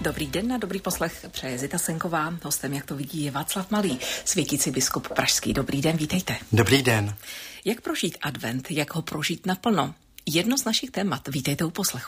Dobrý den a dobrý poslech přeje Zita Senková. Hostem, jak to vidí, je Václav Malý, světící biskup pražský. Dobrý den, vítejte. Dobrý den. Jak prožít advent, jak ho prožít naplno? Jedno z našich témat. Vítejte u poslechu.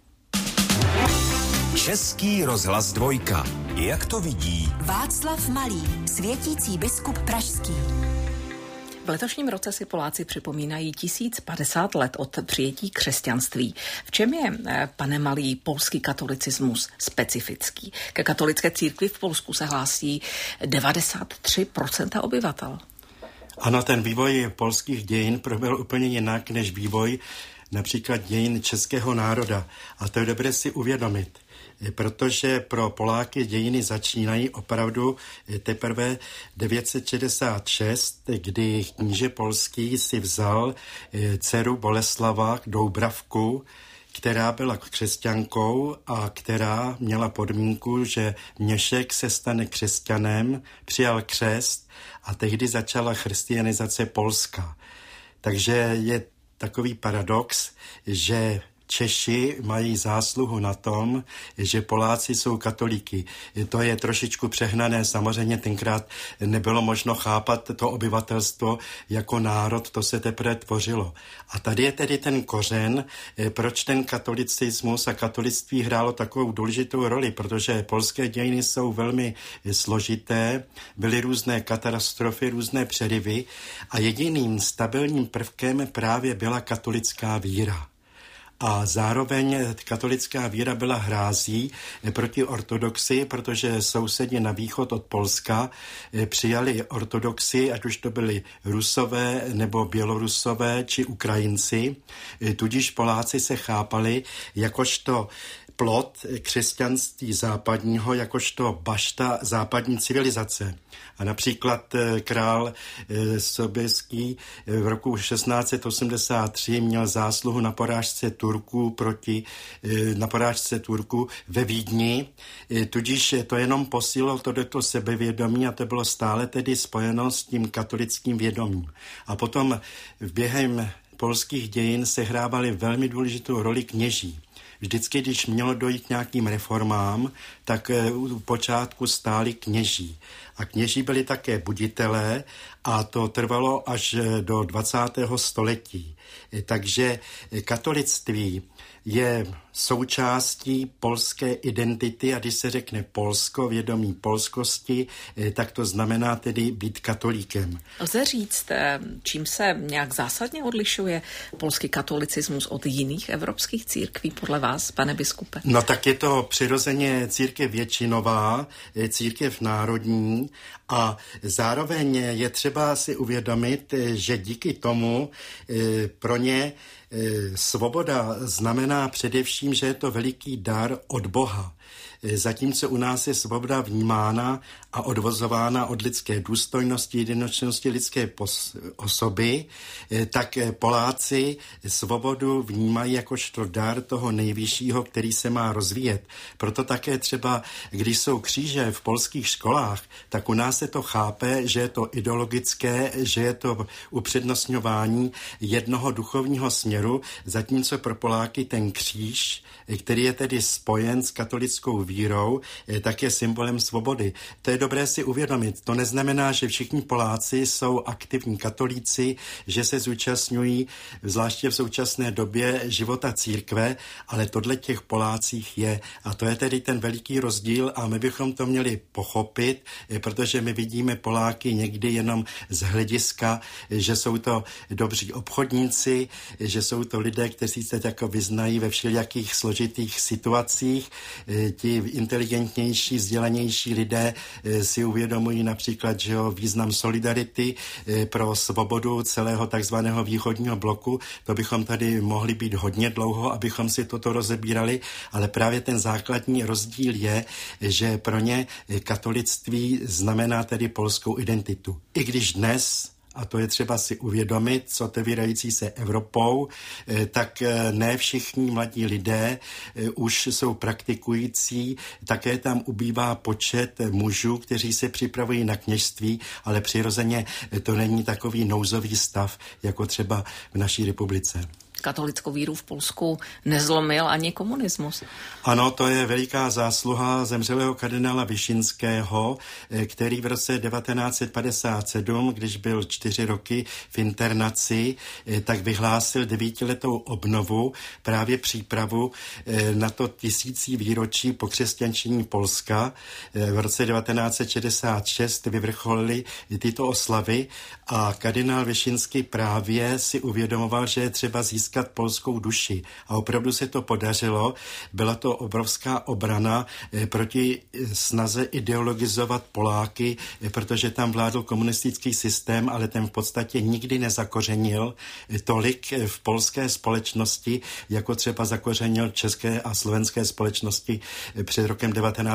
Český rozhlas Dvojka. Jak to vidí Václav Malý, světící biskup pražský. V letošním roce si Poláci připomínají 1050 let od přijetí křesťanství. V čem je, pane Malý, polský katolicismus specifický? Ke katolické církvi v Polsku se hlásí 93% obyvatel. Ano, ten vývoj polských dějin proběhl úplně jinak než vývoj například dějin českého národa. A to je dobré si uvědomit, protože pro Poláky dějiny začínají opravdu teprve 966, kdy kníže polský si vzal dceru Boleslava Doubravku, která byla křesťankou a která měla podmínku, že Měšek se stane křesťanem, přijal křest a tehdy začala christianizace Polska. Takže je takový paradox, že Češi mají zásluhu na tom, že Poláci jsou katolíky. To je trošičku přehnané. Samozřejmě tenkrát nebylo možno chápat to obyvatelstvo jako národ, to se teprve tvořilo. A tady je tedy ten kořen, proč ten katolicismus a katolictví hrálo takovou důležitou roli, protože polské dějiny jsou velmi složité, byly různé katastrofy, různé přerivy a jediným stabilním prvkem právě byla katolická víra. A zároveň katolická víra byla hrází proti ortodoxii, protože sousedi na východ od Polska přijali ortodoxii, ať už to byli Rusové nebo Bělorusové či Ukrajinci. Tudíž Poláci se chápali jakožto plod křesťanství západního, jakožto bašta západní civilizace. A například král Soběský v roku 1683 měl zásluhu na porážce Turků ve Vídni, tudíž to jenom posílilo to sebevědomí a to bylo stále tedy spojeno s tím katolickým vědomím. A potom během polských dějin sehrávaly velmi důležitou roli kněží. Vždycky, když mělo dojít k nějakým reformám, tak u počátku stáli kněží. A kněží byli také buditelé a to trvalo až do 20. století. Takže katolictví je součástí polské identity a když se řekne Polsko, vědomí polskosti, tak to znamená tedy být katolíkem. Lze říct, čím se nějak zásadně odlišuje polský katolicismus od jiných evropských církví podle vás, pane biskupe? No tak je to přirozeně církev většinová, církev národní a zároveň je třeba si uvědomit, že díky tomu pro ně svoboda znamená především, že je to veliký dar od Boha. Zatímco u nás je svoboda vnímána a odvozována od lidské důstojnosti, jedinečnosti lidské osoby, tak Poláci svobodu vnímají jakožto dar toho nejvyššího, který se má rozvíjet. Proto také třeba, když jsou kříže v polských školách, tak u nás se to chápe, že je to ideologické, že je to upřednostňování jednoho duchovního směru, zatímco pro Poláky ten kříž, který je tedy spojen s katolickou vírou, tak je symbolem svobody. To je dobré si uvědomit. To neznamená, že všichni Poláci jsou aktivní katolíci, že se zúčastňují, zvláště v současné době, života církve, ale tohle těch Polácích je. A to je tedy ten veliký rozdíl a my bychom to měli pochopit, protože my vidíme Poláky někdy jenom z hlediska, že jsou to dobří obchodníci, že jsou to lidé, kteří se jako vyznají ve všelijakých složitých situacích. Ti inteligentnější, vzdělanější lidé si uvědomují například, že význam solidarity pro svobodu celého takzvaného východního bloku. To bychom tady mohli být hodně dlouho, abychom si toto rozebírali, ale právě ten základní rozdíl je, že pro ně katolictví znamená tedy polskou identitu. I když dnes, a to je třeba si uvědomit, s otevírající se Evropou, tak ne všichni mladí lidé už jsou praktikující, také tam ubývá počet mužů, kteří se připravují na kněžství, ale přirozeně to není takový nouzový stav, jako třeba v naší republice. katolickou víru v Polsku nezlomil ani komunismus. Ano, to je veliká zásluha zemřelého kardinála Višinského, který v roce 1957, když byl 4 roky v internaci, tak vyhlásil 9letou obnovu, právě přípravu na to 1000. výročí pokřesťančení Polska. V roce 1966 vyvrcholily tyto oslavy a kardinál Višinský právě si uvědomoval, že je třeba získat polskou duši. A opravdu se to podařilo. Byla to obrovská obrana proti snaze ideologizovat Poláky, protože tam vládl komunistický systém, ale ten v podstatě nikdy nezakořenil tolik v polské společnosti, jako třeba zakořenil české a slovenské společnosti před rokem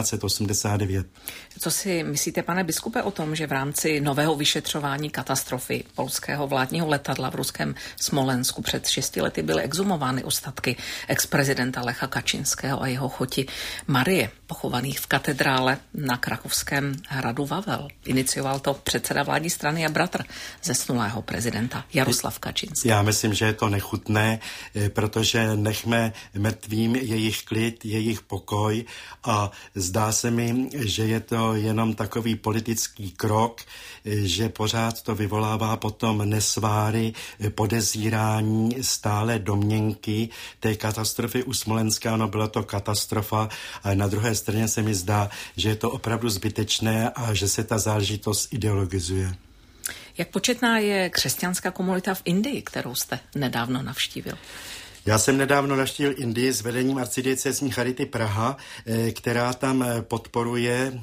1989. Co si myslíte, pane biskupe, o tom, že v rámci nového vyšetřování katastrofy polského vládního letadla v ruském Smolensku před 6 lety byly exhumovány ostatky ex-prezidenta Lecha Kačinského a jeho choti Marie, pochovaných v katedrále na krakovském hradu Vavel? Inicioval to předseda vládní strany a bratr zesnulého prezidenta Jaroslav Kačinský. Já myslím, že je to nechutné, protože nechme mrtvým jejich klid, jejich pokoj a zdá se mi, že je to jenom takový politický krok, že pořád to vyvolává potom nesváry, podezírání, stále domněnky té katastrofy u Smolenska. Ano, byla to katastrofa, ale na druhé straně se mi zdá, že je to opravdu zbytečné a že se ta záležitost ideologizuje. Jak početná je křesťanská komunita v Indii, kterou jste nedávno navštívil? Já jsem nedávno navštívil Indii s vedením arcidiecézní Charity Praha, která tam podporuje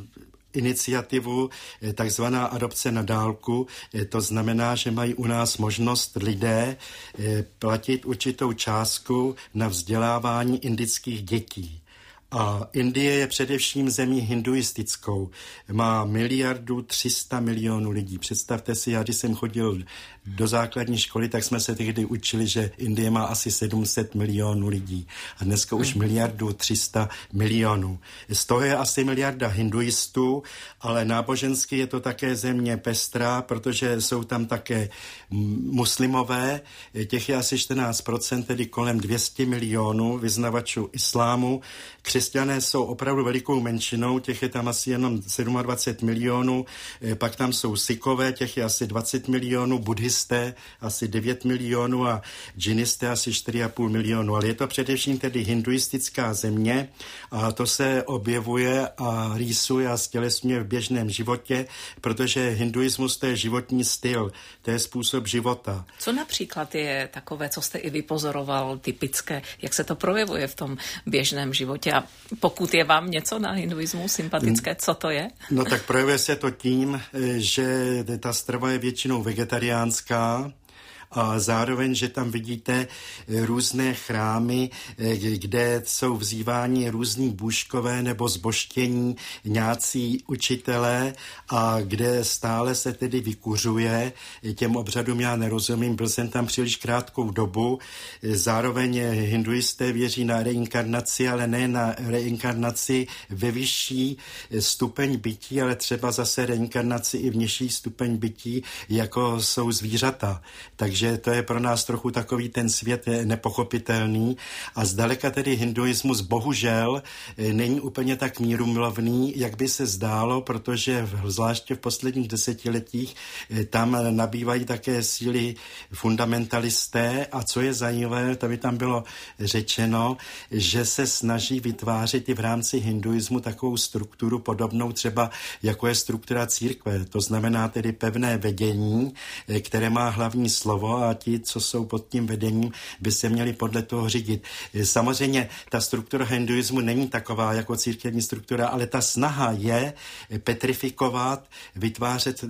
iniciativu takzvaná adopce na dálku. To znamená, že mají u nás možnost lidé platit určitou částku na vzdělávání indických dětí. A Indie je především zemí hinduistickou. Má 1,3 miliardy lidí. Představte si, já když jsem chodil do základní školy, tak jsme se tehdy učili, že Indie má asi 700 milionů lidí. A dneska už 1,3 miliardy. Z toho je asi 1 miliarda hinduistů, ale nábožensky je to také země pestrá, protože jsou tam také muslimové. Těch je asi 14%, tedy kolem 200 milionů vyznavačů islámu. Křesťané jsou opravdu velikou menšinou, těch je tam asi jenom 27 milionů, pak tam jsou Sikové, těch je asi 20 milionů, buddhisté asi 9 milionů a džinisté asi 4,5 milionu. Ale je to především tedy hinduistická země a to se objevuje a rýsuje a stělesňuje v běžném životě, protože hinduismus to je životní styl, to je způsob života. Co například je takové, co jste i vypozoroval, typické, jak se to projevuje v tom běžném životě? A pokud je vám něco na hinduismu sympatické, co to je? No tak projevuje se to tím, že ta strava je většinou vegetariánská, a zároveň, že tam vidíte různé chrámy, kde jsou vzýváni různí bůžkové nebo zbožtění nějací učitelé a kde stále se tedy vykuřuje. Těm obřadům já nerozumím, byl jsem tam příliš krátkou dobu. Zároveň hinduisté věří na reinkarnaci, ale ne na reinkarnaci ve vyšší stupeň bytí, ale třeba zase reinkarnaci i v nižší stupeň bytí, jako jsou zvířata. Takže to je pro nás trochu takový ten svět nepochopitelný a zdaleka tedy hinduismus bohužel není úplně tak mírumilovný, jak by se zdálo, protože zvláště v posledních desetiletích tam nabývají také síly fundamentalisté a co je zajímavé, to by tam bylo řečeno, že se snaží vytvářet i v rámci hinduismu takovou strukturu podobnou třeba jako je struktura církve. To znamená tedy pevné vedení, které má hlavní slovo a ti, co jsou pod tím vedením, by se měli podle toho řídit. Samozřejmě ta struktura hinduismu není taková jako církevní struktura, ale ta snaha je petrifikovat, vytvářet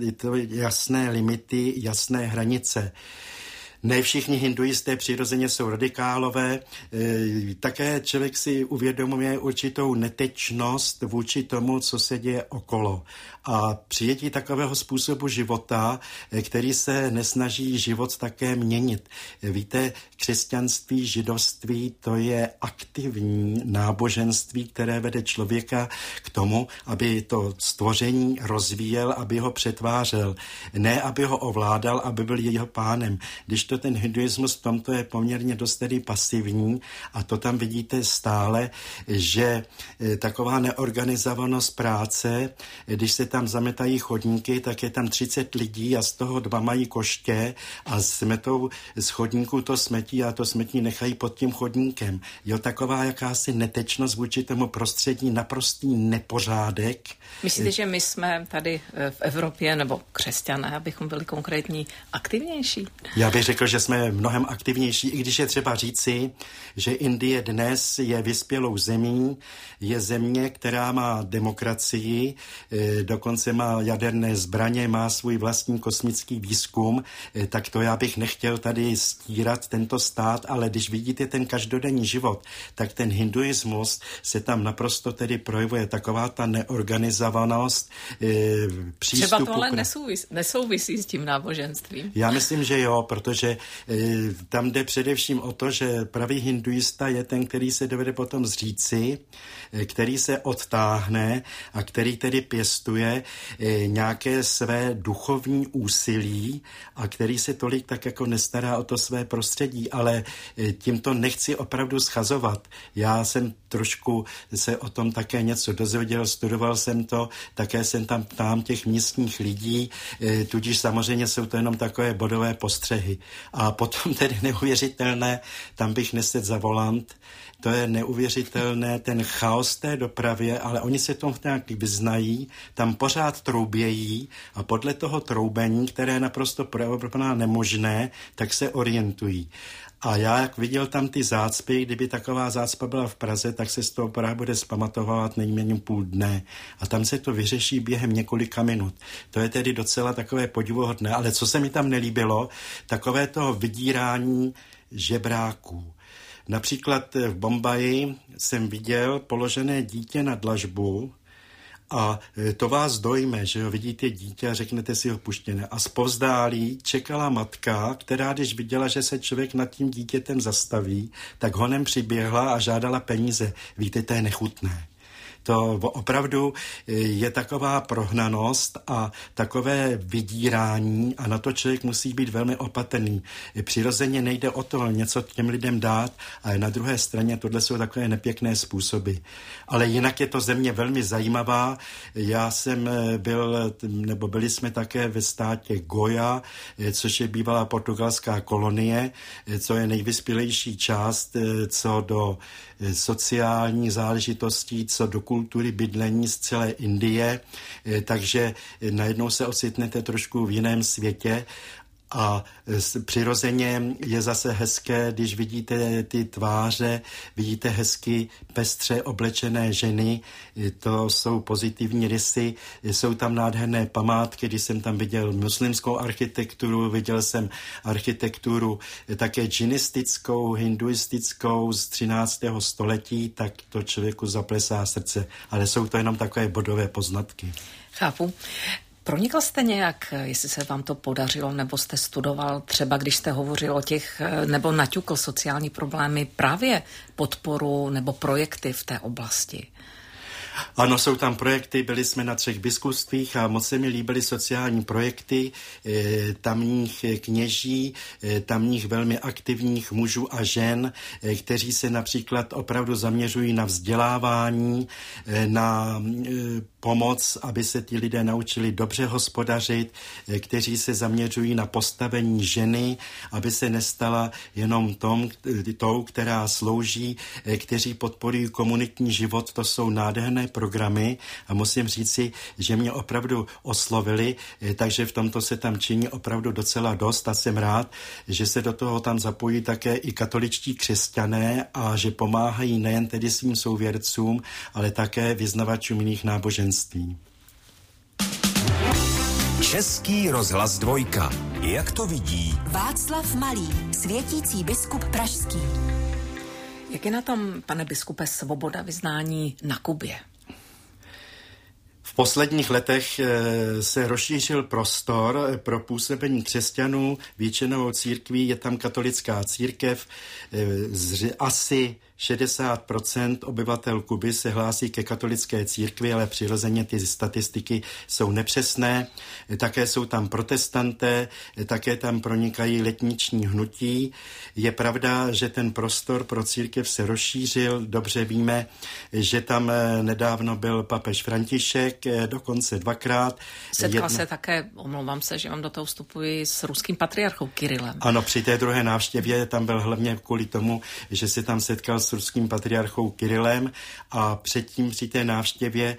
jasné limity, jasné hranice. Ne všichni hinduisté přirozeně jsou radikálové, také člověk si uvědomuje určitou netečnost vůči tomu, co se děje okolo. A přijetí takového způsobu života, který se nesnaží život také měnit. Víte, křesťanství, židovství, to je aktivní náboženství, které vede člověka k tomu, aby to stvoření rozvíjel, aby ho přetvářel. Ne, aby ho ovládal, aby byl jeho pánem. Když kdežto ten hinduismus v tomto je poměrně dost tedy pasivní a to tam vidíte stále, že taková neorganizovanost práce, když se tam zametají chodníky, tak je tam 30 lidí a z toho 2 mají koště a smetou z chodníku to smetí a to smetí nechají pod tím chodníkem. Jo, taková jakási netečnost vůči tomu prostředí, naprostý nepořádek. Myslíte, že my jsme tady v Evropě, nebo křesťané, abychom byli konkrétní, aktivnější? Já bych řekl, že jsme mnohem aktivnější, i když je třeba říci, že Indie dnes je vyspělou zemí, je země, která má demokracii, dokonce má jaderné zbraně, má svůj vlastní kosmický výzkum, tak to já bych nechtěl tady stírat tento stát, ale když vidíte ten každodenní život, tak ten hinduismus se tam naprosto tedy projevuje, taková ta neorganizovanost přístupu. Třeba to ale nesouvisí s tím náboženstvím. Já myslím, že jo, protože tam jde především o to, že pravý hinduista je ten, který se dovede potom zříci, který se odtáhne a který tedy pěstuje nějaké své duchovní úsilí a který se tolik tak jako nestará o to své prostředí, ale tímto nechci opravdu schazovat. Já jsem trošku se o tom také něco dozvěděl, studoval jsem to, také jsem tam ptám těch místních lidí, tudíž samozřejmě jsou to jenom takové bodové postřehy. A potom tedy neuvěřitelné, tam bych neset za volant, to je neuvěřitelné, ten chaos té dopravě, ale oni se tomu nějak vyznají, tam pořád troubějí a podle toho troubení, které je naprosto pro nemožné, tak se orientují. A já, jak viděl tam ty zácpy, kdyby taková zácpa byla v Praze, tak se z toho Praha bude zpamatovávat nejméně půl dne. A tam se to vyřeší během několika minut. To je tedy docela takové podivuhodné. Ale co se mi tam nelíbilo, takové toho vydírání žebráků. Například v Bombaji jsem viděl položené dítě na dlažbu a to vás dojme, že jo, vidíte dítě a řeknete si ho puštěné. A zpovzdálí čekala matka, která když viděla, že se člověk nad tím dítětem zastaví, tak honem přiběhla a žádala peníze. Víte, to je nechutné. To opravdu je taková prohnanost a takové vydírání a na to člověk musí být velmi opatrný. Přirozeně nejde o to něco těm lidem dát, ale na druhé straně tohle jsou takové nepěkné způsoby. Ale jinak je to země velmi zajímavá. Já jsem byli jsme také ve státě Goja, což je bývalá portugalská kolonie, co je nejvyspělejší část, co do sociální záležitostí, co do kultury bydlení z celé Indie, takže najednou se ocitnete trošku v jiném světě a přirozeně je zase hezké, když vidíte ty tváře, vidíte hezky pestře oblečené ženy, to jsou pozitivní rysy, jsou tam nádherné památky, když jsem tam viděl muslimskou architekturu, viděl jsem architekturu také džinistickou, hinduistickou z 13. století, tak to člověku zaplesá srdce, ale jsou to jenom takové bodové poznatky. Chápu. Pronikl jste nějak, jestli se vám to podařilo, nebo jste studoval třeba, když jste hovořil o těch, nebo naťukl sociální problémy, právě podporu nebo projekty v té oblasti? Ano, jsou tam projekty, byli jsme na 3 biskupstvích a moc se mi líbily sociální projekty tamních kněží, tamních velmi aktivních mužů a žen, kteří se například opravdu zaměřují na vzdělávání, na pomoc, aby se ti lidé naučili dobře hospodařit, kteří se zaměřují na postavení ženy, aby se nestala jenom tou, která slouží, kteří podporují komunitní život, to jsou nádherné programy a musím říci, že mě opravdu oslovili, takže v tomto se tam činí opravdu docela dost a jsem rád, že se do toho tam zapojí také i katoličtí křesťané a že pomáhají nejen tedy svým souvěrcům, ale také vyznavačům jiných náboženství. Český rozhlas 2. Jak to vidí Václav Malý, světící biskup pražský. Jak je na tom, pane biskupe, svoboda vyznání na Kubě? V posledních letech se rozšířil prostor pro působení křesťanů. Většinou církví je tam katolická církev, asi 60% obyvatel Kuby se hlásí ke katolické církvi, ale přirozeně ty statistiky jsou nepřesné. Také jsou tam protestanté, také tam pronikají letniční hnutí. Je pravda, že ten prostor pro církev se rozšířil. Dobře víme, že tam nedávno byl papež František, dokonce 2krát. Setkal se také, omlouvám se, že vám do toho vstupuji, s ruským patriarchou Kirilem. Ano, při té druhé návštěvě tam byl hlavně kvůli tomu, že se tam setkal s ruským patriarchou Kirilem a předtím při té návštěvě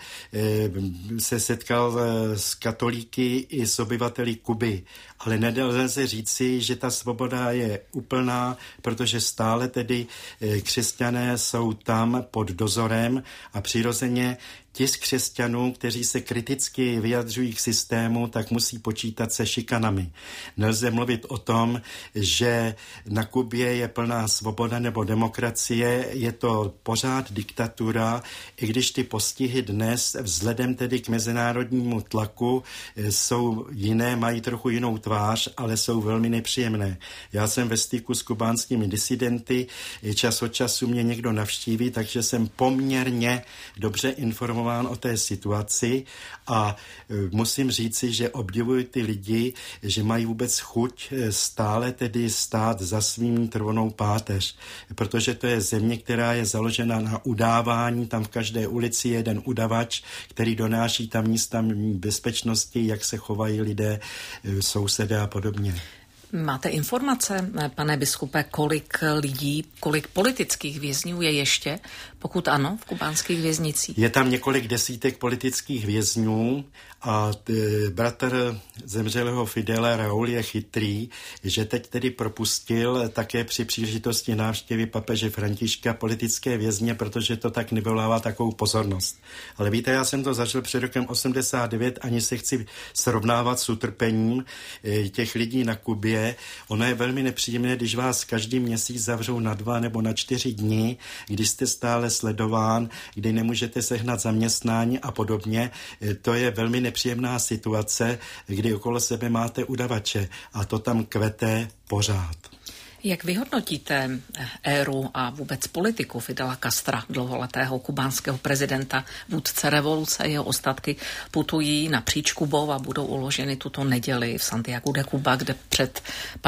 se setkal s katolíky i s obyvateli Kuby. Ale nelze říci, že ta svoboda je úplná, protože stále tedy křesťané jsou tam pod dozorem a přirozeně ti z křesťanů, kteří se kriticky vyjadřují k systému, tak musí počítat se šikanami. Nelze mluvit o tom, že na Kubě je plná svoboda nebo demokracie, je to pořád diktatura, i když ty postihy dnes vzhledem tedy k mezinárodnímu tlaku jsou jiné, mají trochu jinou tvář, ale jsou velmi nepříjemné. Já jsem ve styku s kubánskými disidenty, čas od času mě někdo navštíví, takže jsem poměrně dobře informován o té situaci a musím říci, že obdivuji ty lidi, že mají vůbec chuť stále tedy stát za svým trvonou páteř, protože to je země, která je založena na udávání, tam v každé ulici je jeden udavač, který donáší tamní bezpečnosti, jak se chovají lidé, sousedé a podobně. Máte informace, pane biskupe, kolik lidí, kolik politických vězňů je ještě, pokud ano, v kubánských věznicích? Je tam několik desítek politických vězňů a bratr zemřelého Fidela Raúl je chytrý, že teď tedy propustil také při příležitosti návštěvy papeže Františka politické vězně, protože to tak nevolává takovou pozornost. Ale víte, já jsem to zažil před rokem 89, ani se chci srovnávat s utrpením těch lidí na Kubě. Ono je velmi nepříjemné, když vás každý měsíc zavřou na 2 nebo na 4 dny, když jste stále sledován, kdy nemůžete sehnat zaměstnání a podobně. To je velmi nepříjemná situace, kdy okolo sebe máte udavače a to tam kvete pořád. Jak vyhodnotíte éru a vůbec politiku Fidela Castra, dlouholetého kubánského prezidenta, vůdce revoluce? Jeho ostatky putují napříč Kubou a budou uloženy tuto neděli v Santiago de Cuba, kde před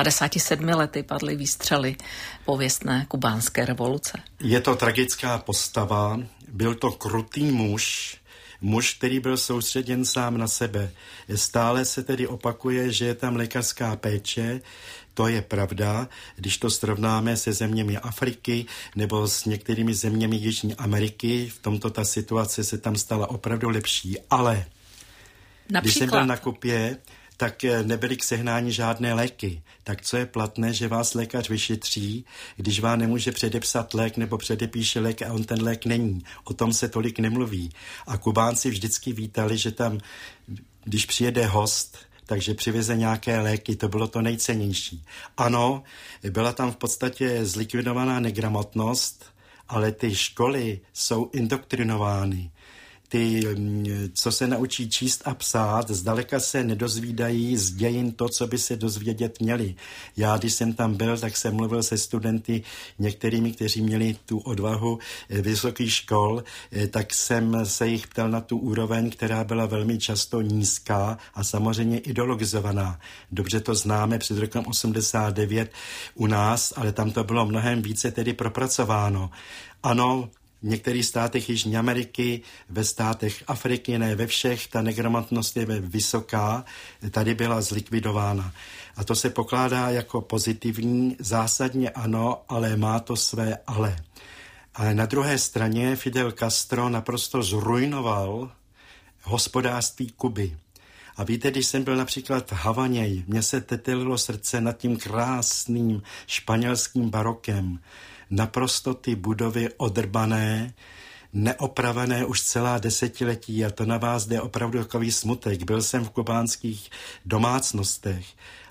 57 lety padly výstřely pověstné kubánské revoluce. Je to tragická postava, byl to krutý muž, který byl soustředěn sám na sebe. Stále se tedy opakuje, že je tam lékařská péče. To je pravda, když to srovnáme se zeměmi Afriky nebo s některými zeměmi Jižní Ameriky. V tomto ta situace se tam stala opravdu lepší. Ale když jsem byl na Kubě, tak nebyly k sehnání žádné léky. Tak co je platné, že vás lékař vyšetří, když vám nemůže předepsat lék nebo předepíše lék a on ten lék není. O tom se tolik nemluví. A Kubánci vždycky vítali, že tam, když přijede host, takže přiveze nějaké léky, to bylo to nejcennější. Ano, byla tam v podstatě zlikvidovaná negramotnost, ale ty školy jsou indoktrinovány. Ty, co se naučí číst a psát, zdaleka se nedozvídají z dějin to, co by se dozvědět měli. Já, když jsem tam byl, tak jsem mluvil se studenty, některými, kteří měli tu odvahu vysokých škol, tak jsem se jich ptal na tu úroveň, která byla velmi často nízká a samozřejmě ideologizovaná. Dobře to známe před rokem 89 u nás, ale tam to bylo mnohem více tedy propracováno. Ano, v některých státech Jižní Ameriky, ve státech Afriky, ne ve všech, ta negramotnost je vysoká, tady byla zlikvidována. A to se pokládá jako pozitivní, zásadně ano, ale má to své ale. Ale na druhé straně Fidel Castro naprosto zrujnoval hospodářství Kuby. A víte, když jsem byl například v Havaně, mně se tetelilo srdce nad tím krásným španělským barokem. Naprosto ty budovy odrbané, neopravené už celá desetiletí a to na vás jde opravdu takový smutek. Byl jsem v kubánských domácnostech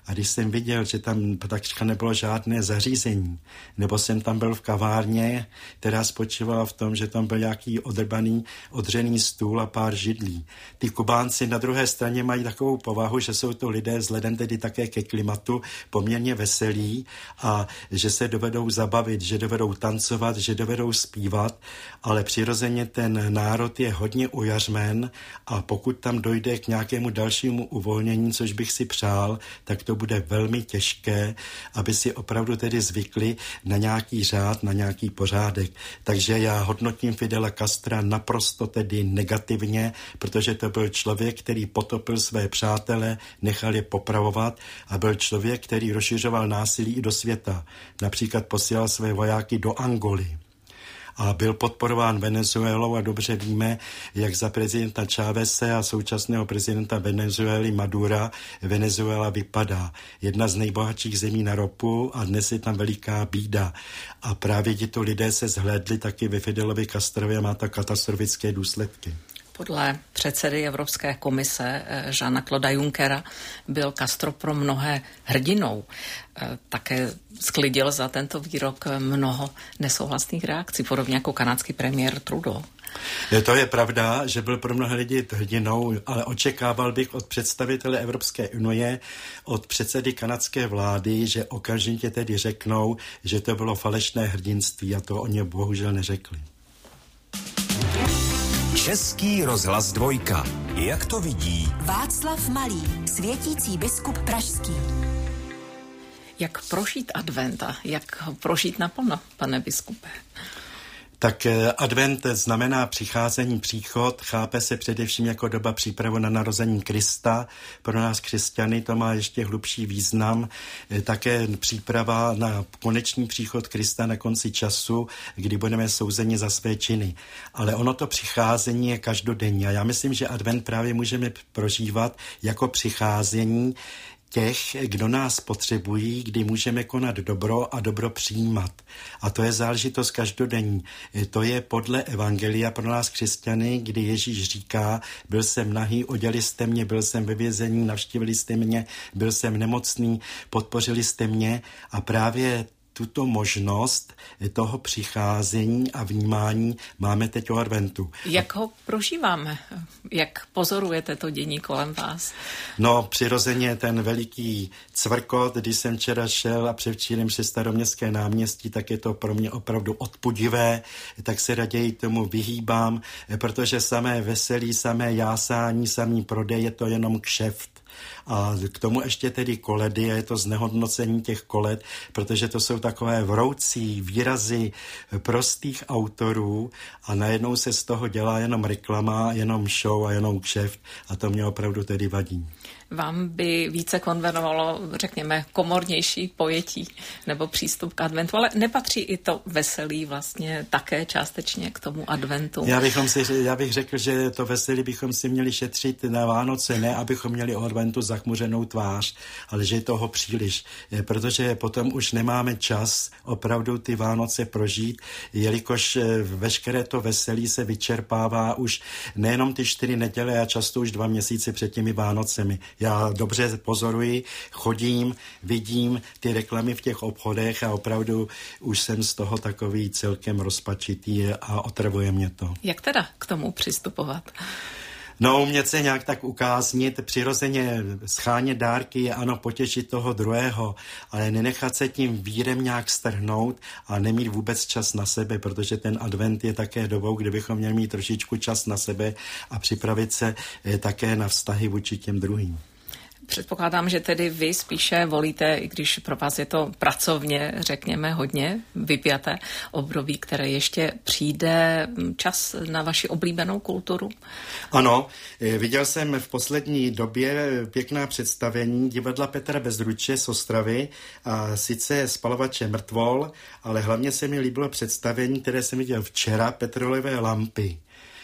A když jsem viděl, že tam takřka nebylo žádné zařízení, nebo jsem tam byl v kavárně, která spočívala v tom, že tam byl nějaký odřený stůl a pár židlí. Ty Kubánci na druhé straně mají takovou povahu, že jsou to lidé vzhledem tedy také ke klimatu poměrně veselí a že se dovedou zabavit, že dovedou tancovat, že dovedou zpívat, ale přirozeně ten národ je hodně ujařmen a pokud tam dojde k nějakému dalšímu uvolnění, což bych si přál, tak to bude velmi těžké, aby si opravdu tedy zvykli na nějaký řád, na nějaký pořádek. Takže já hodnotím Fidela Castra naprosto tedy negativně, protože to byl člověk, který potopil své přátele, nechal je popravovat a byl člověk, který rozšiřoval násilí i do světa. Například posílal své vojáky do Angoly. A byl podporován Venezuelou a dobře víme, jak za prezidenta Chávese a současného prezidenta Venezuely Madura Venezuela vypadá. Jedna z nejbohatších zemí na ropu a dnes je tam veliká bída. A právě tito lidé se zhlédli taky ve Fidelovi Castrovi a má to katastrofické důsledky. Podle předsedy Evropské komise Jeana-Clauda Junckera byl Castro pro mnohé hrdinou. Také sklidil za tento výrok mnoho nesouhlasných reakcí, podobně jako kanadský premiér Trudeau. To je pravda, že byl pro mnohé lidi hrdinou, ale očekával bych od představitele Evropské unie, od předsedy kanadské vlády, že okamžitě tedy řeknou, že to bylo falešné hrdinství a to oni bohužel neřekli. Český rozhlas Dvojka. Jak to vidí Václav Malý, světící biskup pražský. Jak prožít advent a jak ho prožít naplno, pane biskupe? Tak advent znamená přicházení, příchod, chápe se především jako doba přípravu na narození Krista. Pro nás křesťany to má ještě hlubší význam. Také příprava na konečný příchod Krista na konci času, kdy budeme souzeni za své činy. Ale ono to přicházení je každodenní a já myslím, že advent právě můžeme prožívat jako přicházení těch, kdo nás potřebují, kdy můžeme konat dobro a dobro přijímat. A to je záležitost každodenní. To je podle Evangelia pro nás křesťany, kdy Ježíš říká, byl jsem nahý, oděli jste mě, byl jsem ve vězení, navštívili jste mě, byl jsem nemocný, podpořili jste mě a právě tuto možnost toho přicházení a vnímání máme teď o adventu. Jak ho prožíváme? Jak pozorujete to dění kolem vás? No, přirozeně ten veliký cvrkot, když jsem včera šel a převčírem přes Staroměstské náměstí, tak je to pro mě opravdu odpudivé, tak se raději tomu vyhýbám, protože samé veselí, samé jásání, samý prodej je to jenom kšeft. A k tomu ještě tedy koledy, a je to znehodnocení těch koled, protože to jsou takové vroucí výrazy prostých autorů a najednou se z toho dělá jenom reklama, jenom show a jenom kšeft a to mě opravdu tedy vadí. Vám by více konvenovalo, řekněme, komornější pojetí nebo přístup k adventu, ale nepatří i to veselí vlastně také částečně k tomu adventu? Já bych řekl, že to veselí bychom si měli šetřit na Vánoce, ne abychom měli o adventu zachmuřenou tvář, ale že je toho příliš, protože potom už nemáme čas opravdu ty Vánoce prožít, jelikož veškeré to veselí se vyčerpává už nejenom ty 4 neděle a často už 2 měsíce před těmi Vánocemi. Já dobře pozoruji, chodím, vidím ty reklamy v těch obchodech a opravdu už jsem z toho takový celkem rozpačitý a otravuje mě to. Jak teda k tomu přistupovat? No, umět se nějak tak ukáznit, přirozeně schánět dárky je ano potěšit toho druhého, ale nenechat se tím vírem nějak strhnout a nemít vůbec čas na sebe, protože ten advent je také dobou, kde bychom měli mít trošičku čas na sebe a připravit se také na vztahy vůči těm druhým. Předpokládám, že tedy vy spíše volíte, i když pro vás je to pracovně, řekněme, hodně vypjaté období, které ještě přijde, čas na vaši oblíbenou kulturu? Ano, viděl jsem v poslední době pěkná představení divadla Petra Bezruče z Ostravy, a sice Spalovače mrtvol, ale hlavně se mi líbilo představení, které jsem viděl včera, Petrolové lampy,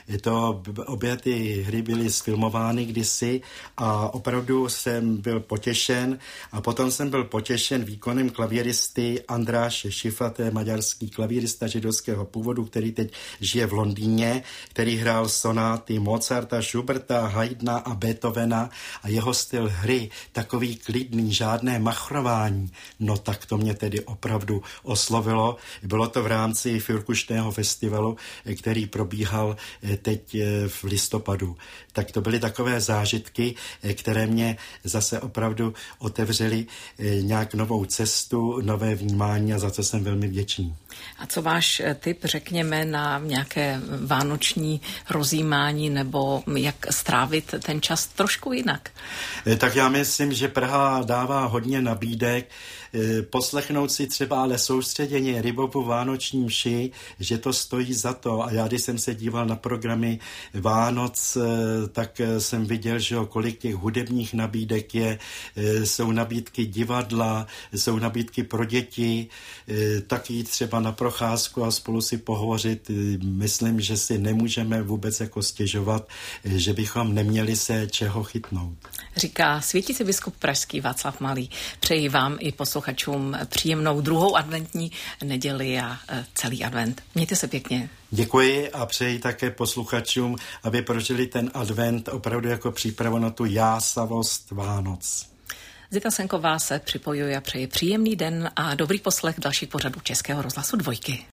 Obě ty hry byly sfilmovány kdysi a opravdu jsem byl potěšen. A potom jsem byl potěšen výkonem klavíristy Andráše Šifa, to je maďarský klavírista židovského původu, který teď žije v Londýně, který hrál sonáty Mozarta, Schuberta, Haydna a Beethovena a jeho styl hry, takový klidný, žádné machrování, no tak to mě tedy opravdu oslovilo. Bylo to v rámci Fürkuštného festivalu, který probíhal teď v listopadu. Tak to byly takové zážitky, které mě zase opravdu otevřely nějak novou cestu, nové vnímání a za to jsem velmi vděčný. A co váš tip, řekněme, na nějaké vánoční rozjímání nebo jak strávit ten čas trošku jinak? Tak já myslím, že Praha dává hodně nabídek, poslechnout si třeba ale soustředěně Rybovu vánoční mši, že to stojí za to. A já, když jsem se díval na programy Vánoc, tak jsem viděl, že kolik těch hudebních nabídek je, jsou nabídky divadla, jsou nabídky pro děti, tak jít třeba na procházku a spolu si pohovořit. Myslím, že si nemůžeme vůbec jako stěžovat, že bychom neměli se čeho chytnout. Říká světící biskup pražský Václav Malý. Přeji vám i posluchačům příjemnou druhou adventní neděli a celý advent. Mějte se pěkně. Děkuji a přeji také posluchačům, aby prožili ten advent opravdu jako přípravu na tu jásavost Vánoc. Zita Senková se připojuje a přeji příjemný den a dobrý poslech dalších pořadů Českého rozhlasu 2.